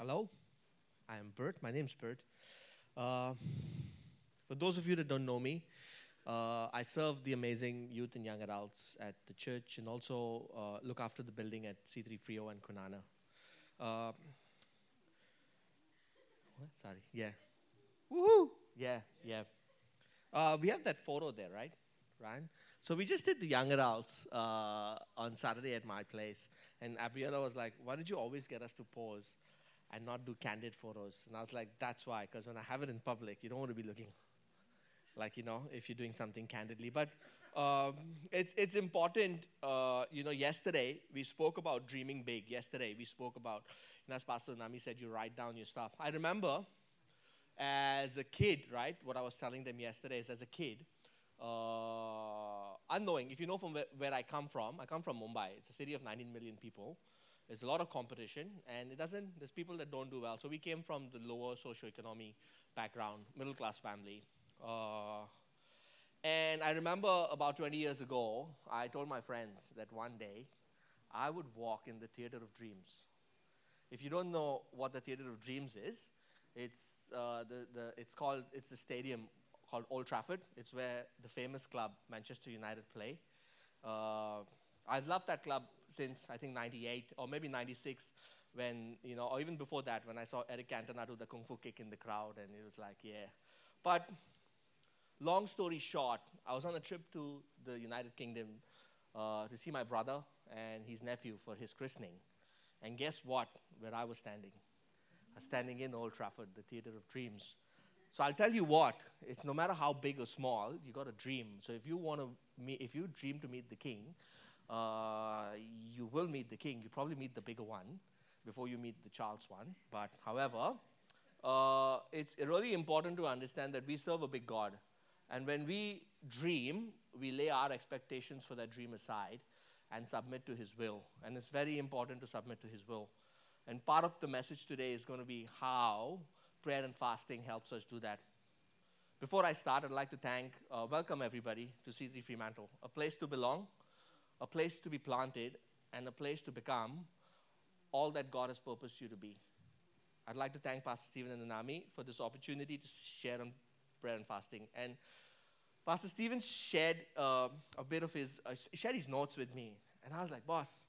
Hello, I am Bert. My name's Bert. Uh, for those of you that don't know me, I serve the amazing youth and young adults at the church and also look after the building at C3 Frio and Kunana. Uh, what? Sorry, yeah. Woohoo! Yeah, yeah. We have that photo there, right, Ryan? So we just did the young adults on Saturday at my place, and Abriella was like, "Why did you always get us to pose and not do candid photos?" And I was like, "That's why, because when I have it in public, you don't want to be looking like if you're doing something candidly." But um, it's important. Yesterday we spoke about dreaming big. Yesterday we spoke about, as Pastor Nami said, you write down your stuff. I remember as a kid, right? What I was telling them yesterday is as a kid, unknowing, if you know from where I come from Mumbai. It's a city of 19 million people. There's a lot of competition, and there's people that don't do well. So we came from the lower socioeconomic background, middle class family. Uh, and I remember about 20 years ago, I told my friends that one day I would walk in the Theater of Dreams. If you don't know what the Theater of Dreams is, it's the stadium called Old Trafford. It's where the famous club Manchester United play. I've loved that club since I think '98 or maybe '96, or even before that when I saw Eric Cantona do the kung fu kick in the crowd, and it was like, yeah. But long story short, I was on a trip to the United Kingdom to see my brother and his nephew for his christening. And guess what? Where I was standing. I was standing in Old Trafford, the Theater of Dreams. So I'll tell you what, it's no matter how big or small, you got to dream. So if you dream to meet the king, you will meet the king. You probably meet the bigger one before you meet the Charles one. But however, it's really important to understand that we serve a big God. And when we dream, we lay our expectations for that dream aside and submit to His will. And it's very important to submit to His will. And part of the message today is going to be how prayer and fasting helps us do that. Before I start, I'd like to welcome everybody to C3 Fremantle, a place to belong, a place to be planted, and a place to become all that God has purposed you to be. I'd like to thank Pastor Stephen and Anami for this opportunity to share on prayer and fasting. And Pastor Stephen shared shared his notes with me. And I was like, boss,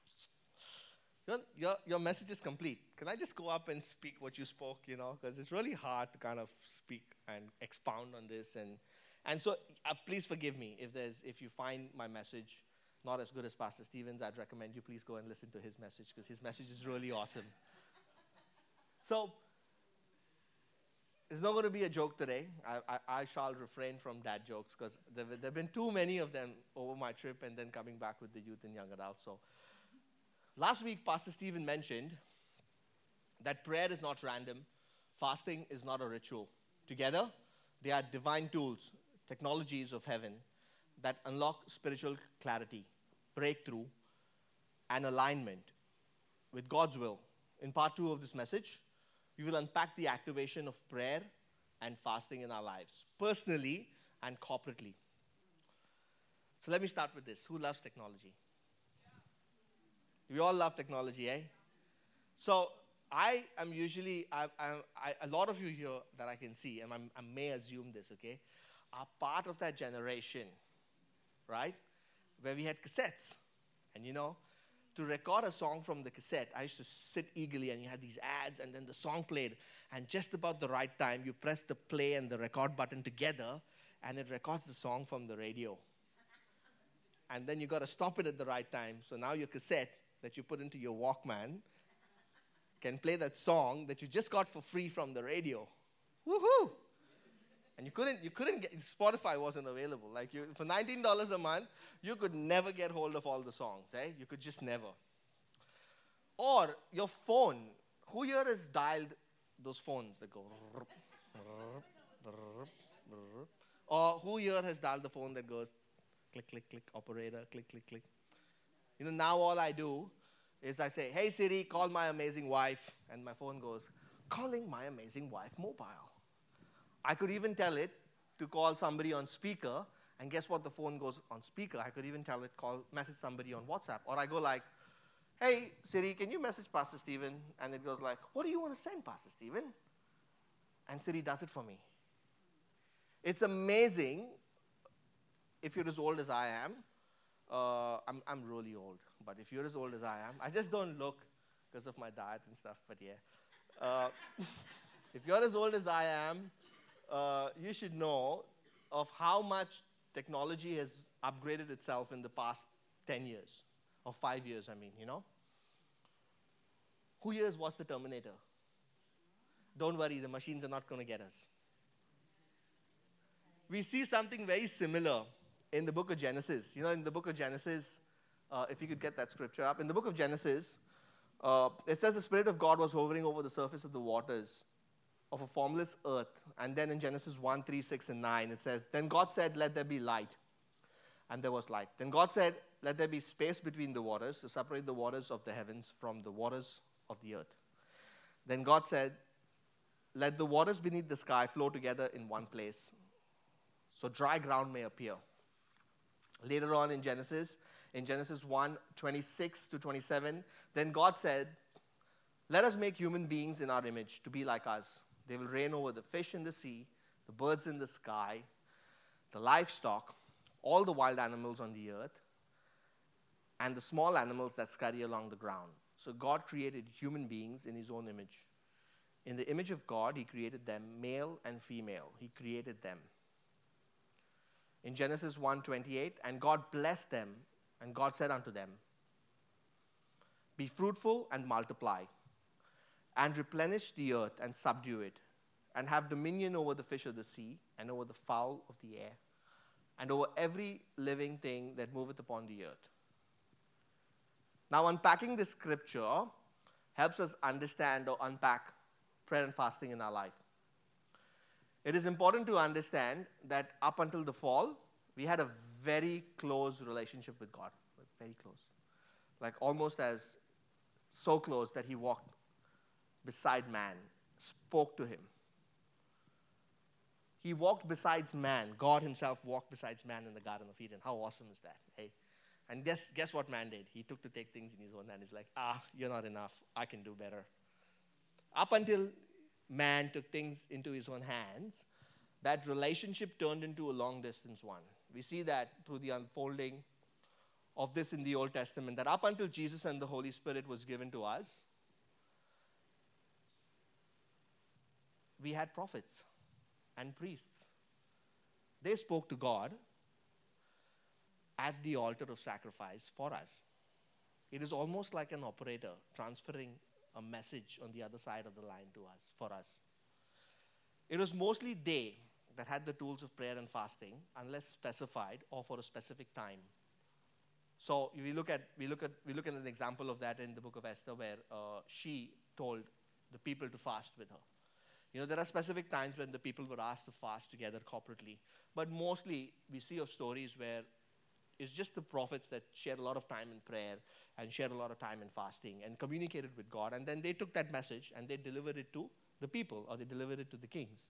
your message is complete. Can I just go up and speak what you spoke, because it's really hard to kind of speak and expound on this. And so please forgive me if you find my message not as good as Pastor Stephen's. I'd recommend you please go and listen to his message, because his message is really awesome. So it's not going to be a joke today. I shall refrain from dad jokes, because there have been too many of them over my trip and then coming back with the youth and young adults. So last week, Pastor Stephen mentioned that prayer is not random. Fasting is not a ritual. Together, they are divine tools, technologies of heaven that unlock spiritual clarity, breakthrough, and alignment with God's will. In part 2 of this message, we will unpack the activation of prayer and fasting in our lives, personally and corporately. So let me start with this. Who loves technology? We all love technology, eh? So I am usually, a lot of you here that I can see, and I may assume this, okay, are part of that generation, right, where we had cassettes. And to record a song from the cassette, I used to sit eagerly, and you had these ads, and then the song played, and just about the right time, you press the play and the record button together, and it records the song from the radio. And then you got to stop it at the right time. So now your cassette that you put into your Walkman can play that song that you just got for free from the radio. Woohoo! And you couldn't get, Spotify wasn't available. Like for $19 a month, you could never get hold of all the songs, eh? You could just never. Or your phone. Who here has dialed those phones that go? Or who here has dialed the phone that goes click, click, click, operator, click, click, click? Now all I do is I say, hey Siri, call my amazing wife. And my phone goes, calling my amazing wife mobile. I could even tell it to call somebody on speaker, and guess what? The phone goes on speaker. I could even tell it message somebody on WhatsApp. Or I go like, hey, Siri, can you message Pastor Stephen? And it goes like, what do you want to send, Pastor Stephen? And Siri does it for me. It's amazing if you're as old as I am. I'm really old, but if you're as old as I am, I just don't look because of my diet and stuff, but yeah. If you're as old as I am, you should know of how much technology has upgraded itself in the past 10 years, or 5 years, I mean, you know. Who here has watched The Terminator? Don't worry, the machines are not going to get us. We see something very similar in the book of Genesis. You know, in the book of Genesis, if you could get that scripture up, in the book of Genesis, it says the Spirit of God was hovering over the surface of the waters of a formless earth. And then in Genesis 1, 3, 6, and 9, it says, then God said, let there be light. And there was light. Then God said, let there be space between the waters to separate the waters of the heavens from the waters of the earth. Then God said, let the waters beneath the sky flow together in one place, so dry ground may appear. Later on in Genesis 1, 26 to 27, then God said, let us make human beings in our image to be like us. They will reign over the fish in the sea, the birds in the sky, the livestock, all the wild animals on the earth, and the small animals that scurry along the ground. So God created human beings in his own image. In the image of God, he created them, male and female. He created them. In Genesis 1:28, and God blessed them, and God said unto them, be fruitful and multiply, and replenish the earth and subdue it, and have dominion over the fish of the sea, and over the fowl of the air, and over every living thing that moveth upon the earth. Now, unpacking this scripture helps us understand or unpack prayer and fasting in our life. It is important to understand that up until the fall, we had a very close relationship with God, very close. Like almost as so close that he walked beside man, spoke to him. He walked besides man. God himself walked besides man in the Garden of Eden. How awesome is that? Hey. And guess what man did? He took to take things in his own hand. He's like, you're not enough. I can do better. Up until man took things into his own hands, that relationship turned into a long-distance one. We see that through the unfolding of this in the Old Testament, that up until Jesus and the Holy Spirit was given to us, we had prophets and priests. They spoke to God at the altar of sacrifice for us. It is almost like an operator transferring a message on the other side of the line to us, for us. It was mostly they that had the tools of prayer and fasting, unless specified or for a specific time. So we look at an example of that in the book of Esther, where she told the people to fast with her. You know, there are specific times when the people were asked to fast together corporately, but mostly we see of stories where it's just the prophets that shared a lot of time in prayer and shared a lot of time in fasting and communicated with God, and then they took that message and they delivered it to the people, or they delivered it to the kings.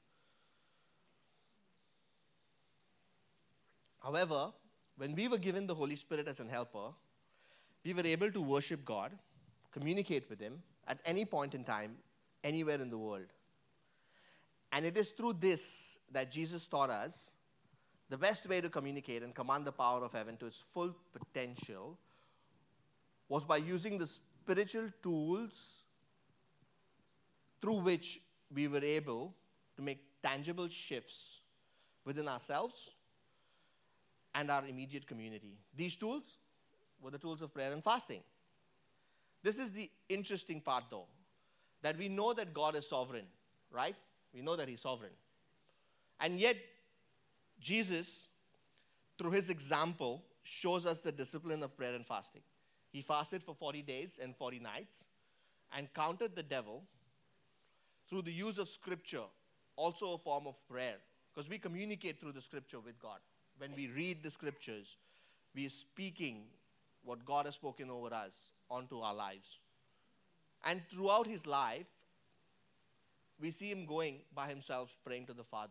However, when we were given the Holy Spirit as an helper, we were able to worship God, communicate with him at any point in time, anywhere in the world. And it is through this that Jesus taught us the best way to communicate and command the power of heaven to its full potential was by using the spiritual tools through which we were able to make tangible shifts within ourselves and our immediate community. These tools were the tools of prayer and fasting. This is the interesting part, though, that we know that God is sovereign, right? We know that he's sovereign. And yet, Jesus, through his example, shows us the discipline of prayer and fasting. He fasted for 40 days and 40 nights and countered the devil through the use of scripture, also a form of prayer, because we communicate through the scripture with God. When we read the scriptures, we are speaking what God has spoken over us onto our lives. And throughout his life, we see him going by himself praying to the Father.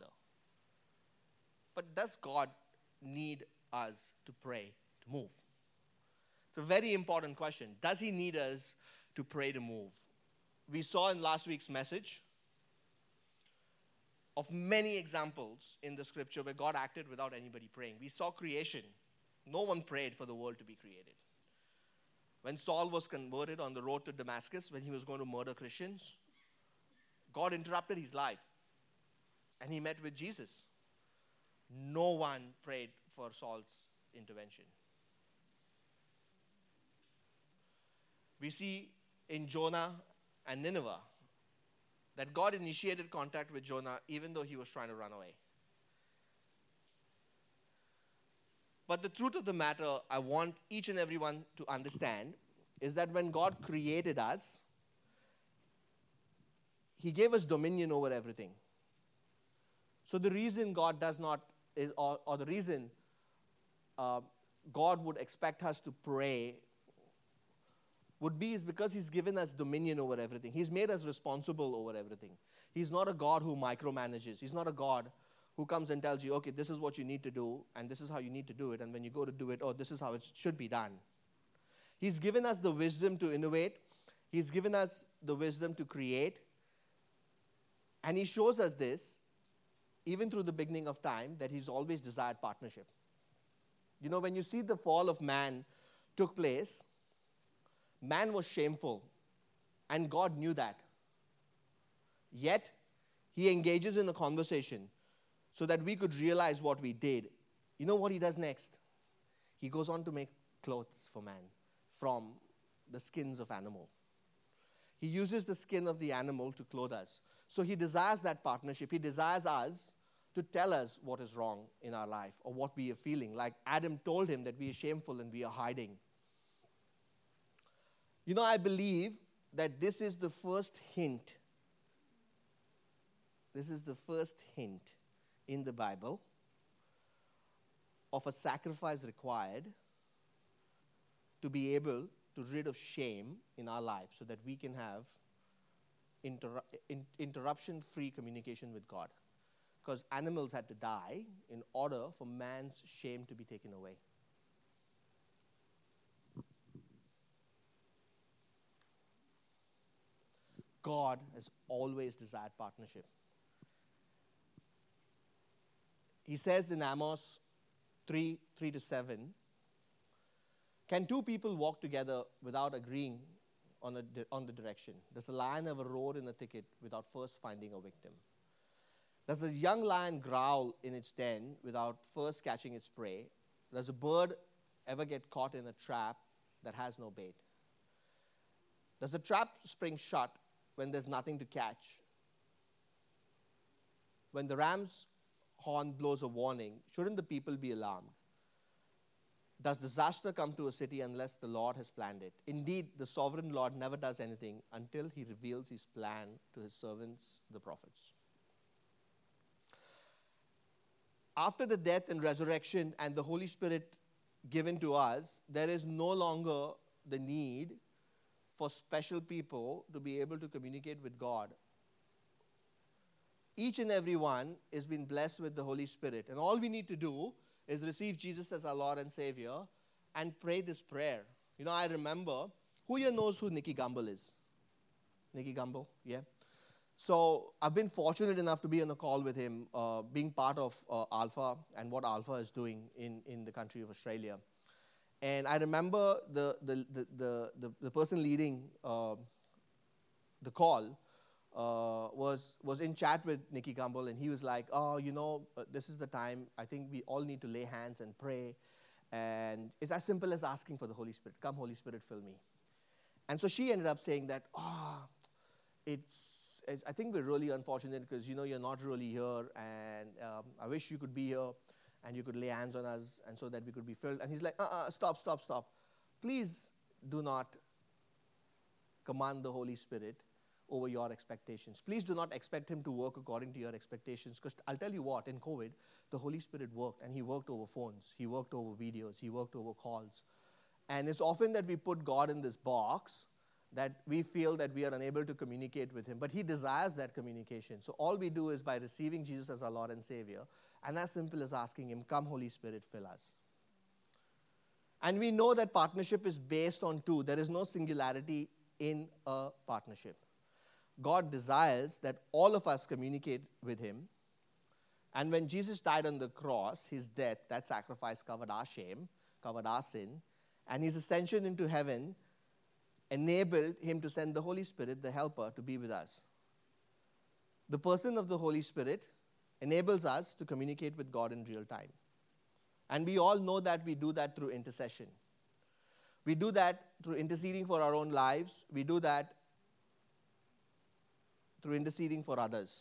But does God need us to pray to move? It's a very important question. Does he need us to pray to move? We saw in last week's message of many examples in the scripture where God acted without anybody praying. We saw creation. No one prayed for the world to be created. When Saul was converted on the road to Damascus, when he was going to murder Christians, God interrupted his life and he met with Jesus. No one prayed for Saul's intervention. We see in Jonah and Nineveh that God initiated contact with Jonah even though he was trying to run away. But the truth of the matter I want each and everyone to understand is that when God created us, he gave us dominion over everything. So the reason God does not, or the reason God would expect us to pray would be is because he's given us dominion over everything. He's made us responsible over everything. He's not a God who micromanages. He's not a God who comes and tells you, okay, this is what you need to do, and this is how you need to do it, and when you go to do it, oh, this is how it should be done. He's given us the wisdom to innovate. He's given us the wisdom to create. And he shows us this, even through the beginning of time, that he's always desired partnership. You know, when you see the fall of man took place, man was shameful, and God knew that. Yet, he engages in a conversation so that we could realize what we did. You know what he does next? He goes on to make clothes for man from the skins of animal. He uses the skin of the animal to clothe us. So he desires that partnership. He desires us to tell us what is wrong in our life or what we are feeling. Like Adam told him that we are shameful and we are hiding. You know, I believe that this is the first hint. This is the first hint in the Bible of a sacrifice required to be able to rid of shame in our life so that we can have interruption-free communication with God. Because animals had to die in order for man's shame to be taken away. God has always desired partnership. He says in Amos 3:3-7, can two people walk together without agreeing on the direction? Does a lion ever roar in a thicket without first finding a victim? Does a young lion growl in its den without first catching its prey? Does a bird ever get caught in a trap that has no bait? Does the trap spring shut when there's nothing to catch? When the ram's horn blows a warning, shouldn't the people be alarmed? Does disaster come to a city unless the Lord has planned it? Indeed, the sovereign Lord never does anything until he reveals his plan to his servants, the prophets. After the death and resurrection and the Holy Spirit given to us, there is no longer the need for special people to be able to communicate with God. Each and every one is being blessed with the Holy Spirit. And all we need to do is receive Jesus as our Lord and Savior and pray this prayer. You know, I remember, who here knows who Nicky Gumbel is? Nicky Gumbel, yeah? So I've been fortunate enough to be on a call with him, being part of Alpha and what Alpha is doing in the country of Australia. And I remember the person leading the call was in chat with Nicky Gumbel, and he was like, oh, you know, this is the time. I think we all need to lay hands and pray. And it's as simple as asking for the Holy Spirit. Come, Holy Spirit, fill me. And so she ended up saying that, I think we're really unfortunate because, you know, you're not really here, and I wish you could be here and you could lay hands on us and so that we could be filled. And he's like, stop. Please do not command the Holy Spirit over your expectations. Please do not expect him to work according to your expectations, because I'll tell you what, in COVID, the Holy Spirit worked, and he worked over phones, he worked over videos, he worked over calls. And it's often that we put God in this box that we feel that we are unable to communicate with him, but he desires that communication. So all we do is by receiving Jesus as our Lord and Savior, and as simple as asking him, come Holy Spirit, fill us. And we know that partnership is based on two. There is no singularity in a partnership. God desires that all of us communicate with him. And when Jesus died on the cross, his death, that sacrifice covered our shame, covered our sin, and his ascension into heaven enabled him to send the Holy Spirit, the helper, to be with us. The person of the Holy Spirit enables us to communicate with God in real time. And we all know that we do that through intercession. We do that through interceding for our own lives. We do that through interceding for others.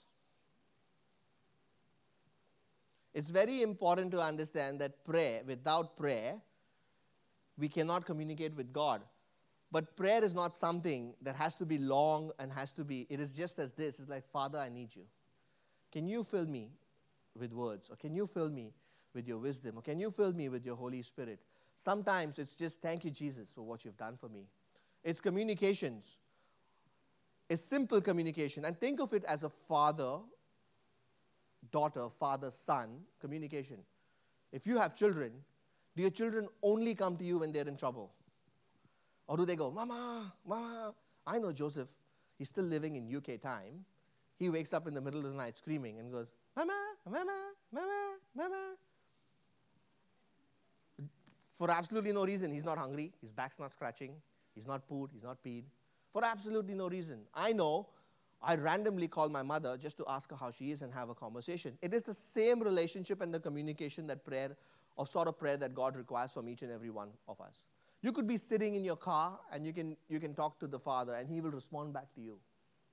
It's very important to understand that without prayer, we cannot communicate with God. But prayer is not something that has to be long and it is just as this. It's like, Father, I need you. Can you fill me with words? Or can you fill me with your wisdom? Or can you fill me with your Holy Spirit? Sometimes it's just, thank you, Jesus, for what you've done for me. It's communications. It's simple communication. And think of it as a father-daughter, father-son communication. If you have children, do your children only come to you when they're in trouble? Or do they go, Mama, Mama? I know Joseph. He's still living in UK time. He wakes up in the middle of the night screaming and goes, Mama, Mama, Mama, Mama. For absolutely no reason. He's not hungry. His back's not scratching. He's not pooed. He's not peed. For absolutely no reason. I know I randomly call my mother just to ask her how she is and have a conversation. It is the same relationship and the communication that sort of prayer that God requires from each and every one of us. You could be sitting in your car and you can talk to the Father and he will respond back to you.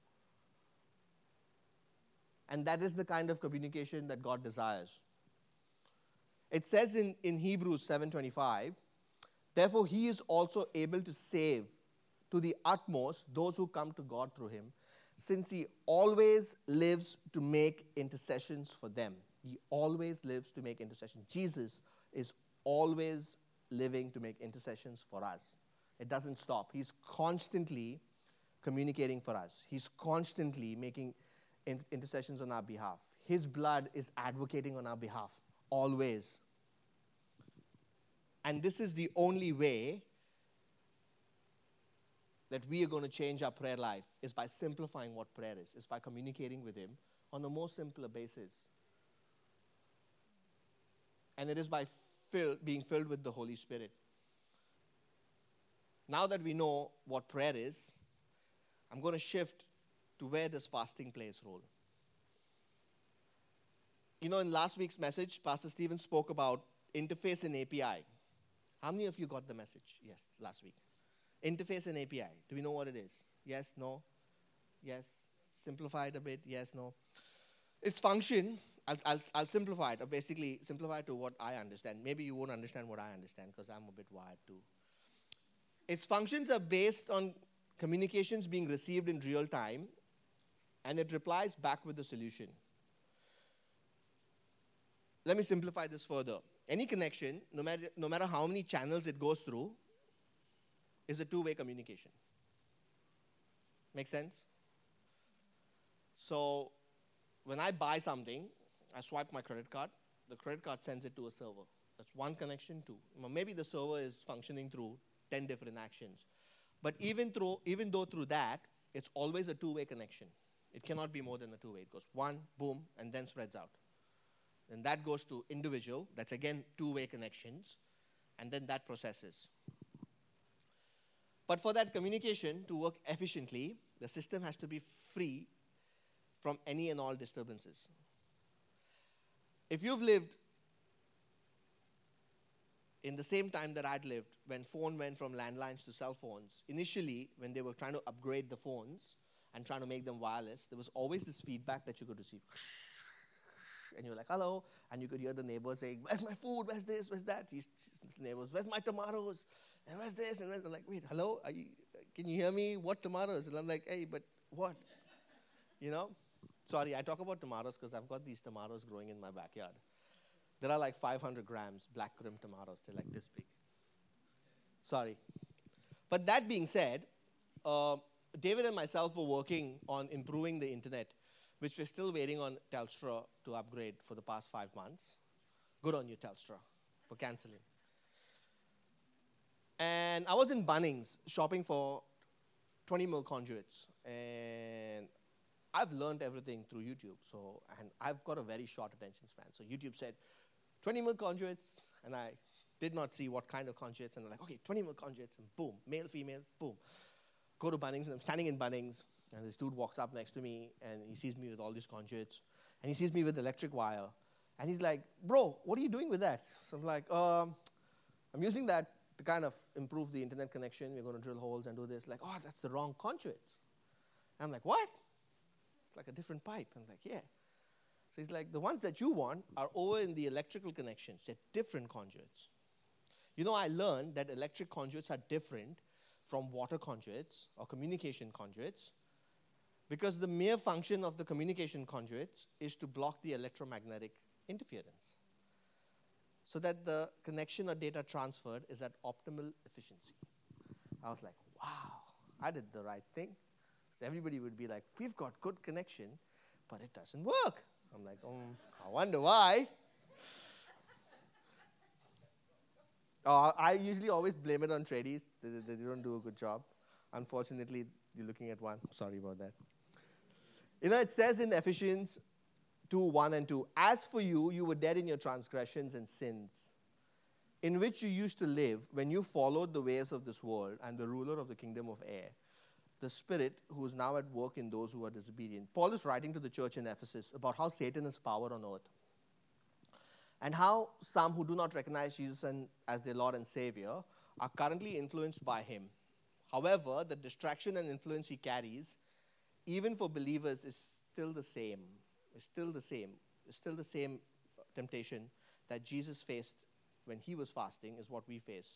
And that is the kind of communication that God desires. It says in Hebrews 7:25, therefore he is also able to save to the utmost those who come to God through him, since he always lives to make intercessions for them. He always lives to make intercessions. Jesus is always living to make intercessions for us. It doesn't stop. He's constantly communicating for us. He's constantly making intercessions on our behalf. His blood is advocating on our behalf, always. And this is the only way that we are going to change our prayer life, is by simplifying what prayer is by communicating with him on a more simpler basis. And it is by being filled with the Holy Spirit. Now that we know what prayer is, I'm going to shift to where does fasting play its role. You know, in last week's message, Pastor Stephen spoke about interface and API. How many of you got the message? Yes, last week. Interface and API. Do we know what it is? Yes, no? Yes. Simplify it a bit. Yes, no? Its function, I'll simplify it, or basically simplify it to what I understand. Maybe you won't understand what I understand because I'm a bit wired too. Its functions are based on communications being received in real time, and it replies back with the solution. Let me simplify this further. Any connection, no matter how many channels it goes through, is a two-way communication. Make sense? So when I buy something, I swipe my credit card. The credit card sends it to a server. That's one connection, two. Maybe the server is functioning through 10 different actions. But even though through that, it's always a two-way connection. It cannot be more than a two-way. It goes one, boom, and then spreads out. And that goes to individual. That's, again, two-way connections. And then that processes. But for that communication to work efficiently, the system has to be free from any and all disturbances. If you've lived in the same time that I'd lived, when phone went from landlines to cell phones, initially, when they were trying to upgrade the phones and trying to make them wireless, there was always this feedback that you could receive. And you're like, hello, and you could hear the neighbors saying, where's my food, where's this, where's that? His neighbors, where's my tomatoes, and where's this, and I'm like, wait, hello, can you hear me? What tomatoes? And I'm like, hey, but what? You know? Sorry, I talk about tomatoes because I've got these tomatoes growing in my backyard. There are like 500 grams black Krim tomatoes. They're like this big. Sorry. But that being said, David and myself were working on improving the internet, which we're still waiting on Telstra to upgrade for the past 5 months. Good on you, Telstra, for canceling. And I was in Bunnings shopping for 20 mil conduits. And I've learned everything through YouTube. And I've got a very short attention span. So YouTube said 20 mil conduits, and I did not see what kind of conduits. And I'm like, okay, 20 mil conduits, and boom, male, female, boom. Go to Bunnings, and I'm standing in Bunnings, and this dude walks up next to me, and he sees me with all these conduits, and he sees me with electric wire. And he's like, bro, what are you doing with that? So I'm like, I'm using that to kind of improve the internet connection. We're going to drill holes and do this. Like, oh, that's the wrong conduits. And I'm like, what? It's like a different pipe. I'm like, yeah. So he's like, the ones that you want are over in the electrical connections. They're different conduits. You know, I learned that electric conduits are different from water conduits or communication conduits because the mere function of the communication conduits is to block the electromagnetic interference so that the connection or data transferred is at optimal efficiency. I was like, wow, I did the right thing. So everybody would be like, we've got good connection, but it doesn't work. I'm like, I wonder why. I usually always blame it on tradies. They don't do a good job. Unfortunately, you're looking at one. Sorry about that. You know, it says in Ephesians 2:1 and 2, as for you, you were dead in your transgressions and sins, in which you used to live when you followed the ways of this world and the ruler of the kingdom of air, the spirit who is now at work in those who are disobedient. Paul is writing to the church in Ephesus about how Satan has power on earth and how some who do not recognize Jesus as their Lord and Savior are currently influenced by him. However, the distraction and influence he carries, even for believers, is still the same. It's still the same. It's still the same temptation that Jesus faced when he was fasting is what we face.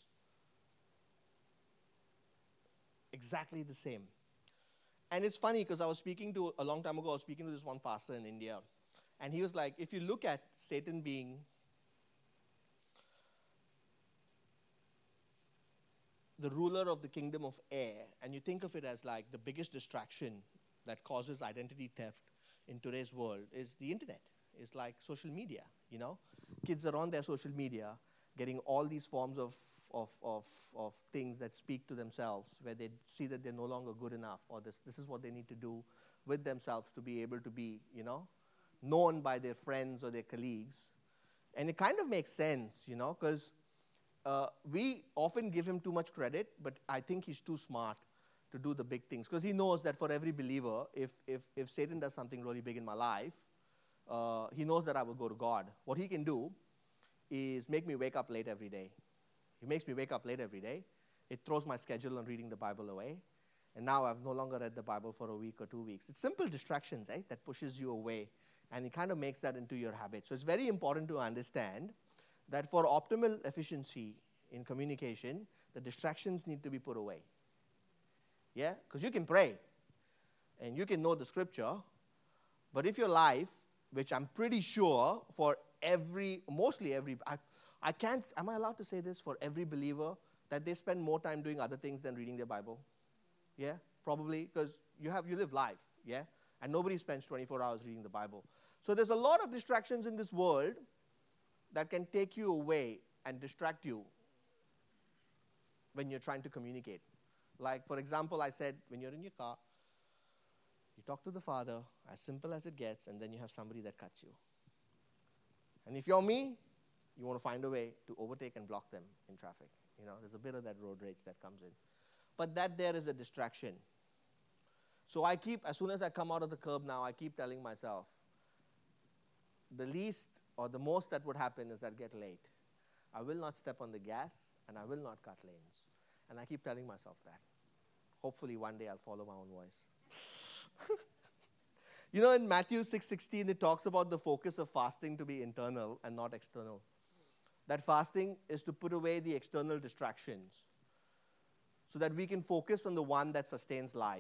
Exactly the same. And it's funny because a long time ago, I was speaking to this one pastor in India. And he was like, if you look at Satan being the ruler of the kingdom of air, and you think of it as like the biggest distraction that causes identity theft in today's world is the internet. It's like social media, you know. Kids are on their social media getting all these forms of things that speak to themselves, where they see that they're no longer good enough, or this is what they need to do with themselves to be able to be, you know, known by their friends or their colleagues. And it kind of makes sense, you know, because we often give him too much credit, but I think he's too smart to do the big things, because he knows that for every believer, if Satan does something really big in my life, he knows that I will go to God. What he can do is make me wake up late every day. He makes me wake up late every day. It throws my schedule on reading the Bible away. And now I've no longer read the Bible for a week or 2 weeks. It's simple distractions, right, that pushes you away. And he kind of makes that into your habit. So it's very important to understand that for optimal efficiency in communication, the distractions need to be put away. Yeah? Because you can pray and you can know the scripture, but if your life, which I'm pretty sure for mostly every, I can't, am I allowed to say this for every believer, that they spend more time doing other things than reading their Bible? Yeah? Probably, because you live life, yeah? And nobody spends 24 hours reading the Bible. So there's a lot of distractions in this world that can take you away and distract you when you're trying to communicate. Like, for example, I said, when you're in your car, you talk to the Father, as simple as it gets, and then you have somebody that cuts you. And if you're me, you want to find a way to overtake and block them in traffic. You know, there's a bit of that road rage that comes in. But that there is a distraction. So as soon as I come out of the curb now, I keep telling myself, the least or the most that would happen is that get late. I will not step on the gas, and I will not cut lanes. And I keep telling myself that. Hopefully one day I'll follow my own voice. You know, in Matthew 6:16, it talks about the focus of fasting to be internal and not external. That fasting is to put away the external distractions so that we can focus on the one that sustains life.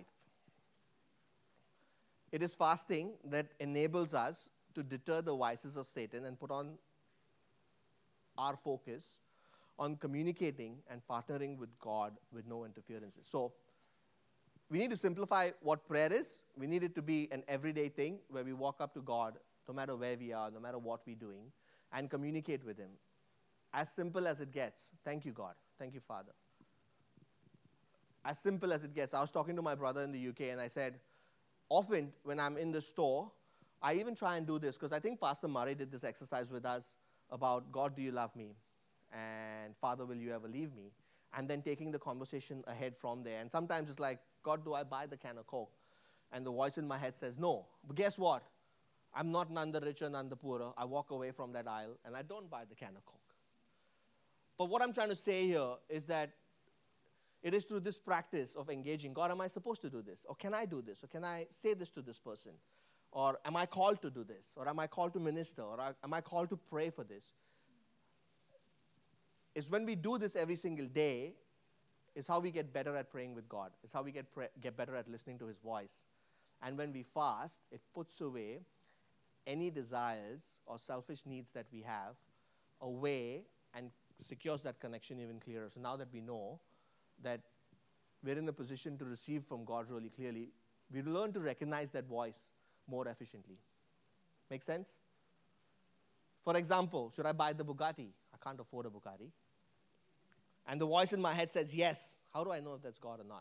It is fasting that enables us to deter the vices of Satan and put on our focus on communicating and partnering with God with no interferences. So we need to simplify what prayer is. We need it to be an everyday thing where we walk up to God, no matter where we are, no matter what we're doing, and communicate with him. As simple as it gets. Thank you, God. Thank you, Father. as simple as it gets. I was talking to my brother in the UK, and I said, often when I'm in the store, I even try and do this, because I think Pastor Murray did this exercise with us about, God, do you love me? And Father, will you ever leave me? And then taking the conversation ahead from there. And sometimes it's like, God, do I buy the can of Coke? And the voice in my head says, no. But guess what? I'm not none the richer, none the poorer. I walk away from that aisle, and I don't buy the can of Coke. But what I'm trying to say here is that it is through this practice of engaging, God, am I supposed to do this? Or can I do this? Or can I say this to this person? Or am I called to do this? Or am I called to minister? Or am I called to pray for this? It's when we do this every single day, is how we get better at praying with God. It's how we get better at listening to His voice. And when we fast, it puts away any desires or selfish needs that we have away and secures that connection even clearer. So now that we know that we're in a position to receive from God really clearly, we learn to recognize that voice more efficiently. Make sense? For example, should I buy the Bugatti? I can't afford a Bugatti. And the voice in my head says yes. How do I know if that's God or not?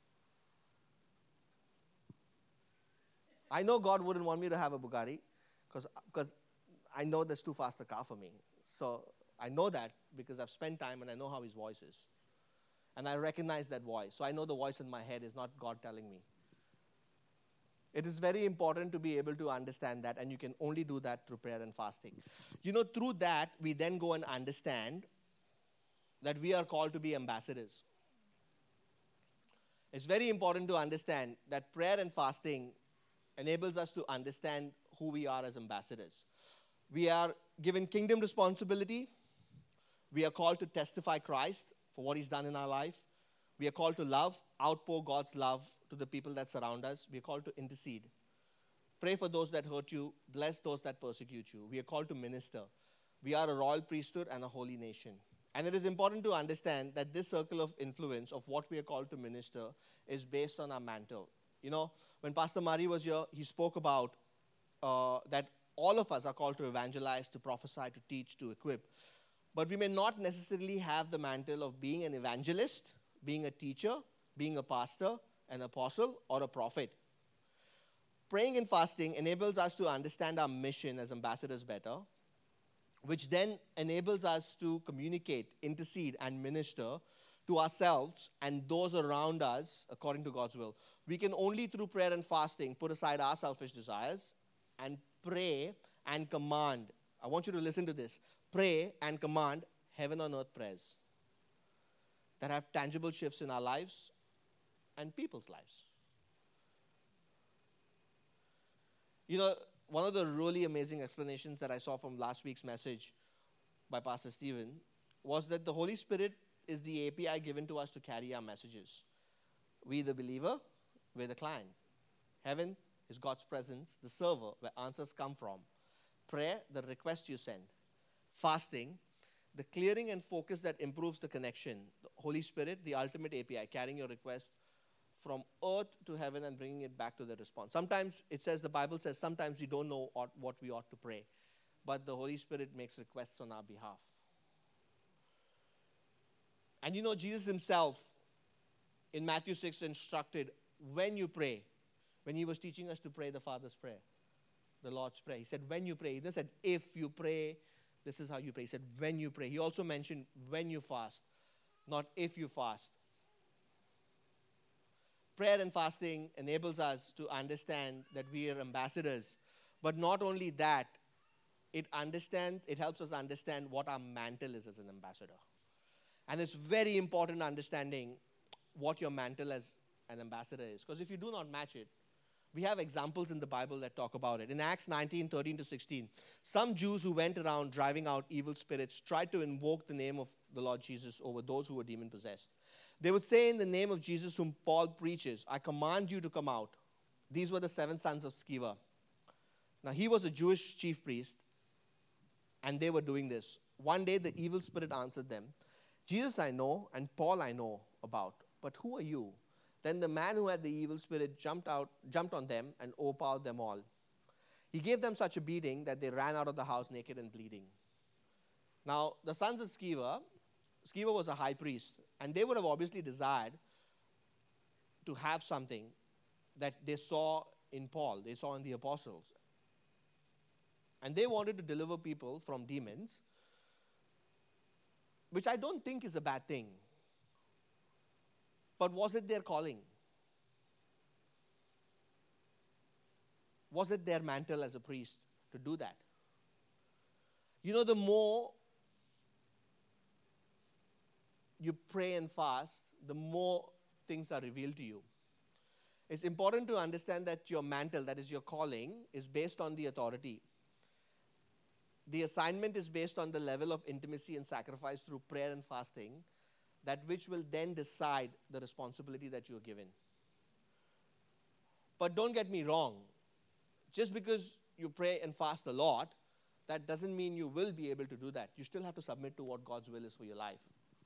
I know God wouldn't want me to have a Bugatti because I know that's too fast a car for me. So I know that because I've spent time and I know how His voice is. And I recognize that voice. So I know the voice in my head is not God telling me. It is very important to be able to understand that, and you can only do that through prayer and fasting. Through that, we then go and understand that we are called to be ambassadors. It's very important to understand that prayer and fasting enables us to understand who we are as ambassadors. We are given kingdom responsibility. We are called to testify Christ for what He's done in our life. We are called to love, outpour God's love to the people that surround us. We are called to intercede. Pray for those that hurt you. Bless those that persecute you. We are called to minister. We are a royal priesthood and a holy nation. And it is important to understand that this circle of influence of what we are called to minister is based on our mantle. When Pastor Murray was here, he spoke about that all of us are called to evangelize, to prophesy, to teach, to equip. But we may not necessarily have the mantle of being an evangelist, being a teacher, being a pastor, an apostle, or a prophet. Praying and fasting enables us to understand our mission as ambassadors better, which then enables us to communicate, intercede, and minister to ourselves and those around us according to God's will. We can only through prayer and fasting put aside our selfish desires and pray and command. I want you to listen to this. Pray and command heaven on earth prayers that have tangible shifts in our lives and people's lives. One of the really amazing explanations that I saw from last week's message by Pastor Stephen was that the Holy Spirit is the API given to us to carry our messages. We, the believer, we're the client. Heaven is God's presence, the server where answers come from. Prayer, the request you send. Fasting, the clearing and focus that improves the connection. The Holy Spirit, the ultimate API, carrying your request from earth to heaven and bringing it back to the response. Sometimes the Bible says, sometimes we don't know what we ought to pray, but the Holy Spirit makes requests on our behalf. And Jesus Himself in Matthew 6 instructed, when you pray, when He was teaching us to pray the Father's Prayer, the Lord's Prayer, He said, when you pray. He didn't say, if you pray, this is how you pray. He said, when you pray. He also mentioned when you fast, not if you fast. Prayer and fasting enables us to understand that we are ambassadors. But not only that, it helps us understand what our mantle is as an ambassador. And it's very important understanding what your mantle as an ambassador is. Because if you do not match it, we have examples in the Bible that talk about it. In Acts 19:13-16, some Jews who went around driving out evil spirits tried to invoke the name of the Lord Jesus over those who were demon-possessed. They would say, in the name of Jesus whom Paul preaches, I command you to come out. These were the 7 sons of Sceva. Now, he was a Jewish chief priest, and they were doing this. One day, the evil spirit answered them, Jesus I know, and Paul I know about, but who are you? Then the man who had the evil spirit jumped on them and overpowered them all. He gave them such a beating that they ran out of the house naked and bleeding. Now, the sons of Sceva was a high priest, and they would have obviously desired to have something that they saw in Paul, they saw in the apostles. And they wanted to deliver people from demons, which I don't think is a bad thing. But was it their calling? Was it their mantle as a priest to do that? You know, the more you pray and fast, the more things are revealed to you. It's important to understand that your mantle, that is your calling, is based on the authority. The assignment is based on the level of intimacy and sacrifice through prayer and fasting, that which will then decide the responsibility that you're given. But don't get me wrong. Just because you pray and fast a lot, that doesn't mean you will be able to do that. You still have to submit to what God's will is for your life.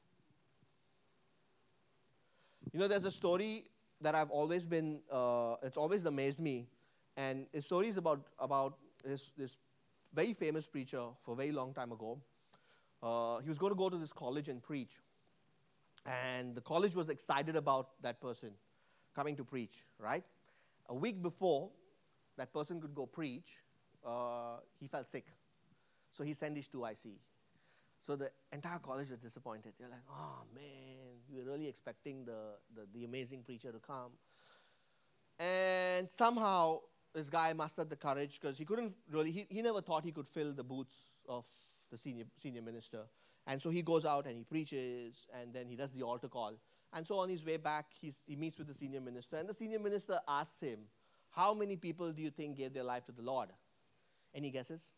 You know, there's a story that I've always been, it's always amazed me. And the story is about this very famous preacher for a very long time ago. He was going to go to this college and preach. And the college was excited about that person coming to preach, right? A week before that person could go preach, he felt sick. So he sent his 2IC. So the entire college was disappointed. They're like, oh man, we were really expecting the amazing preacher to come. And somehow this guy mustered the courage, because he couldn't really, he never thought he could fill the boots of the senior minister. And so he goes out and he preaches, and then he does the altar call. And so on his way back, he meets with the senior minister. And the senior minister asks him, how many people do you think gave their life to the Lord? Any guesses?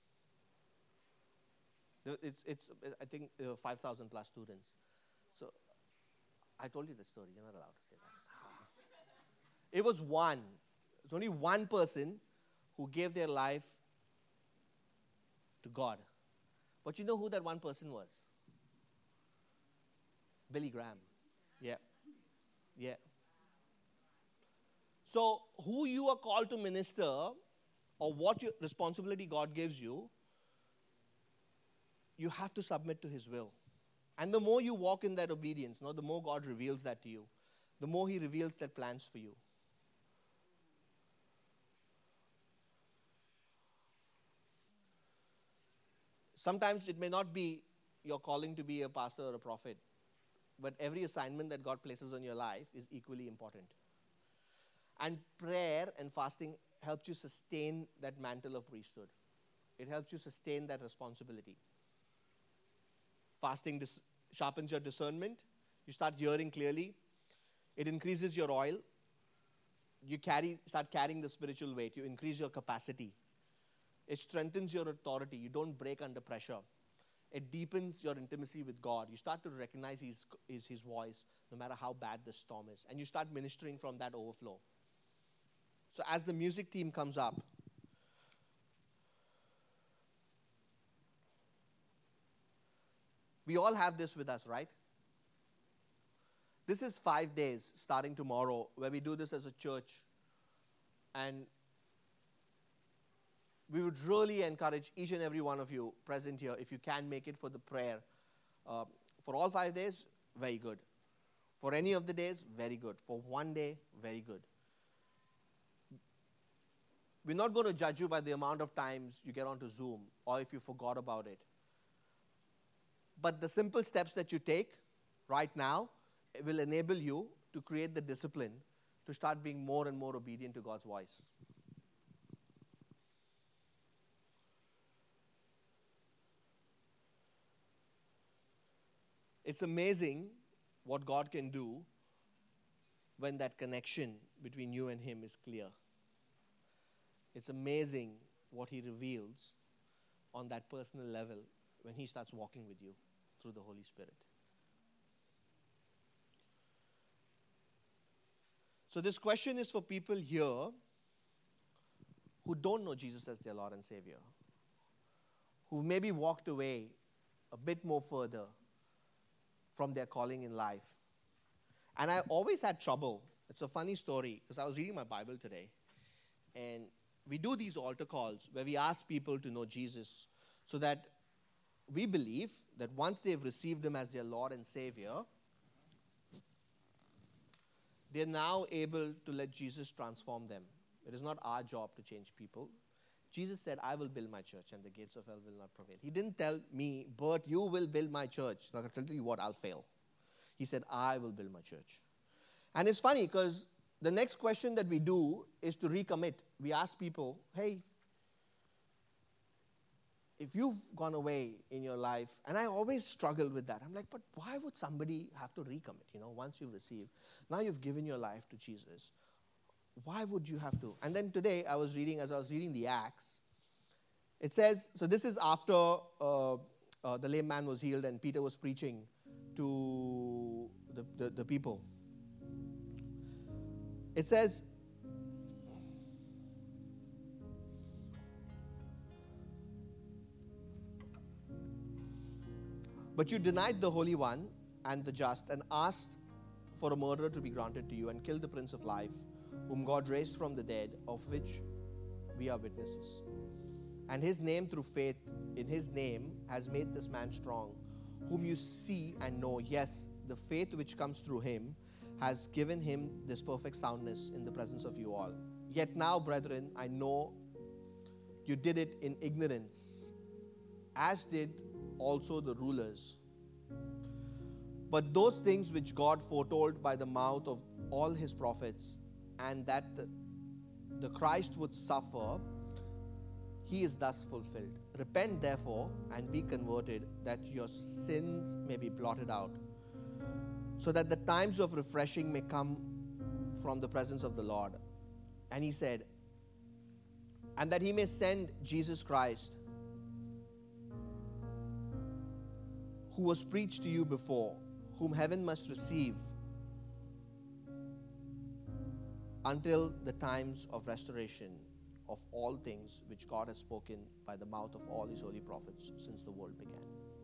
I think 5,000 plus students. So I told you the story. You're not allowed to say that. It was one. It's only one person who gave their life to God. But you know who that one person was? Billy Graham. Yeah. Yeah. So who you are called to minister, or what your responsibility God gives you, you have to submit to His will. And the more you walk in that obedience, the more God reveals that to you. The more He reveals that plans for you. Sometimes it may not be your calling to be a pastor or a prophet, but every assignment that God places on your life is equally important. And prayer and fasting helps you sustain that mantle of priesthood. It helps you sustain that responsibility. Fasting sharpens your discernment. You start hearing clearly. It increases your oil. You start carrying the spiritual weight. You increase your capacity. It strengthens your authority. You don't break under pressure. It deepens your intimacy with God. You start to recognize His voice, no matter how bad the storm is. And you start ministering from that overflow. So as the music team comes up, we all have this with us, right? This is 5 days starting tomorrow where we do this as a church. And we would really encourage each and every one of you present here, if you can make it for the prayer. For all 5 days, very good. For any of the days, very good. For one day, very good. We're not going to judge you by the amount of times you get onto Zoom or if you forgot about it. But the simple steps that you take right now will enable you to create the discipline to start being more and more obedient to God's voice. It's amazing what God can do when that connection between you and Him is clear. It's amazing what He reveals on that personal level when He starts walking with you through the Holy Spirit. So this question is for people here who don't know Jesus as their Lord and Savior, who maybe walked away a bit more further from their calling in life. And I always had trouble. It's a funny story, because I was reading my Bible today, and we do these altar calls where we ask people to know Jesus, so that we believe that once they've received Him as their Lord and Savior, they're now able to let Jesus transform them. It is not our job to change people. Jesus said, I will build my church and the gates of hell will not prevail. He didn't tell me, Bert, you will build my church. I'm not going to tell you what, I'll fail. He said, I will build my church. And it's funny because the next question that we do is to recommit. We ask people, hey, if you've gone away in your life, and I always struggle with that. I'm like, but why would somebody have to recommit? Once you've received, now you've given your life to Jesus. Why would you have to? And then today, as I was reading the Acts, it says, so this is after the lame man was healed and Peter was preaching to the people. It says, but you denied the Holy One and the just and asked for a murderer to be granted to you and killed the Prince of Life, whom God raised from the dead, of which we are witnesses. And his name, through faith in his name, has made this man strong, whom you see and know. Yes, the faith which comes through him has given him this perfect soundness in the presence of you all. Yet now, brethren, I know you did it in ignorance, as did also the rulers. But those things which God foretold by the mouth of all his prophets, and that the Christ would suffer, he is thus fulfilled. Repent therefore and be converted, that your sins may be blotted out, so that the times of refreshing may come from the presence of the Lord. And he said, and that he may send Jesus Christ, who was preached to you before, whom heaven must receive until the times of restoration of all things which God has spoken by the mouth of all his holy prophets since the world began.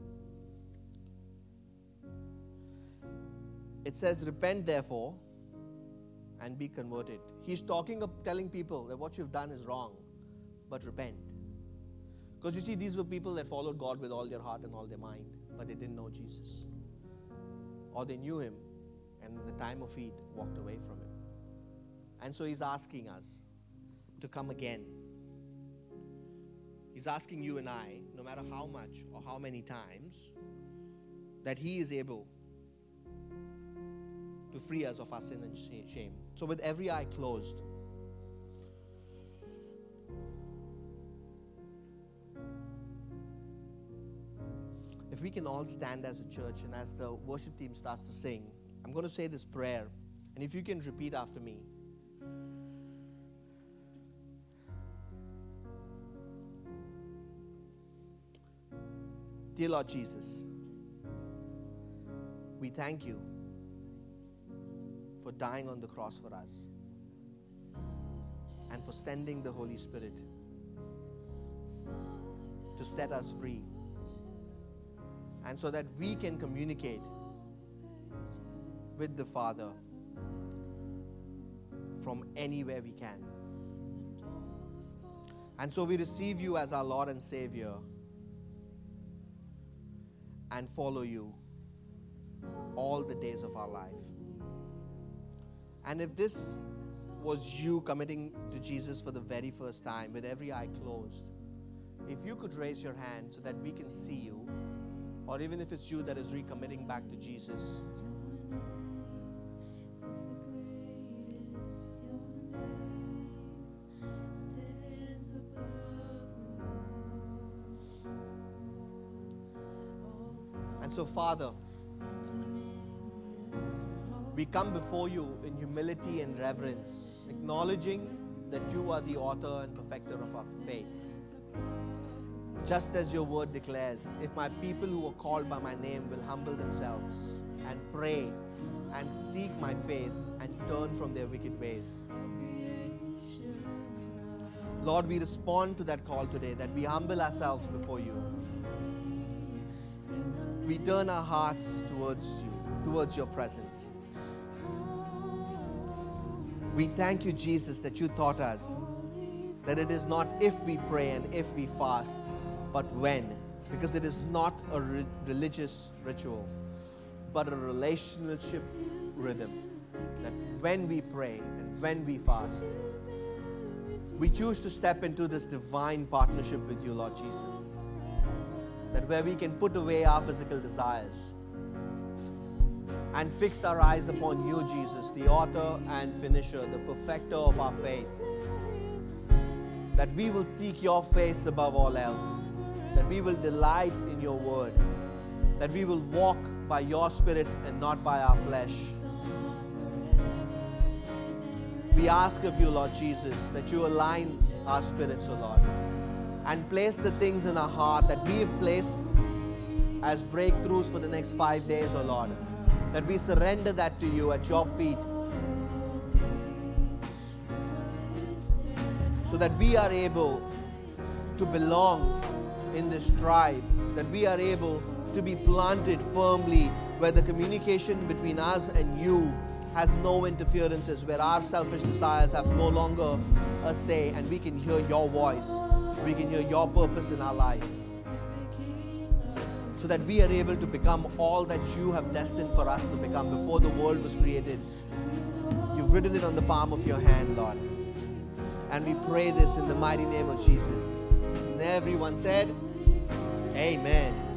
It says, repent therefore and be converted. He's telling people that what you've done is wrong, but repent. Because you see, these were people that followed God with all their heart and all their mind, but they didn't know Jesus. Or they knew him, and in the time of need, walked away from him. And so he's asking us to come again. He's asking you and I, no matter how much or how many times, that he is able to free us of our sin and shame. So with every eye closed, if we can all stand as a church, and as the worship team starts to sing, I'm going to say this prayer, and if you can repeat after me. Dear Lord Jesus, we thank you for dying on the cross for us and for sending the Holy Spirit to set us free, and so that we can communicate with the Father from anywhere we can. And so we receive you as our Lord and Savior and follow you all the days of our life. And if this was you committing to Jesus for the very first time, with every eye closed, if you could raise your hand so that we can see you, or even if it's you that is recommitting back to Jesus, and so, Father, we come before you in humility and reverence, acknowledging that you are the author and perfecter of our faith. Just as your word declares, if my people who are called by my name will humble themselves and pray and seek my face and turn from their wicked ways. Lord, we respond to that call today, that we humble ourselves before you. We turn our hearts towards you, towards your presence. We thank you, Jesus, that you taught us that it is not if we pray and if we fast, but when. Because it is not a religious ritual, but a relationship rhythm. that when we pray and when we fast, we choose to step into this divine partnership with you, Lord Jesus. That where we can put away our physical desires and fix our eyes upon you, Jesus, the author and finisher, the perfecter of our faith. That we will seek your face above all else. That we will delight in your word. That we will walk by your spirit and not by our flesh. We ask of you, Lord Jesus, that you align our spirits, O Lord, and place the things in our heart that we have placed as breakthroughs for the next 5 days, O Lord. That we surrender that to you at your feet, so that we are able to belong in this tribe, that we are able to be planted firmly where the communication between us and you has no interferences, where our selfish desires have no longer a say, and we can hear your voice, we can hear your purpose in our life, so that we are able to become all that you have destined for us to become before the world was created. You've written it on the palm of your hand, Lord. And we pray this in the mighty name of Jesus. And everyone said, Amen.